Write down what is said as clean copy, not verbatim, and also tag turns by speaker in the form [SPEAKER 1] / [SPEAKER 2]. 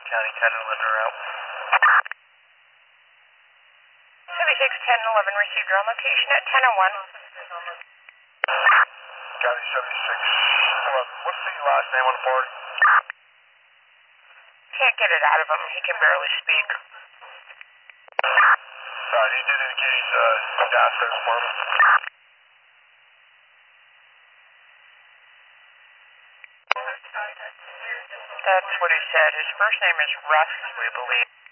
[SPEAKER 1] County 10 and 11 are out.
[SPEAKER 2] 76 10 and 11 received your own location at 10 and 1.
[SPEAKER 1] County 76 11. What's the last name on the board?
[SPEAKER 2] Can't get it out of him. He can barely speak.
[SPEAKER 1] He did indicate he's downstairs for me.
[SPEAKER 2] That's what he said. His first name is Russ, we believe.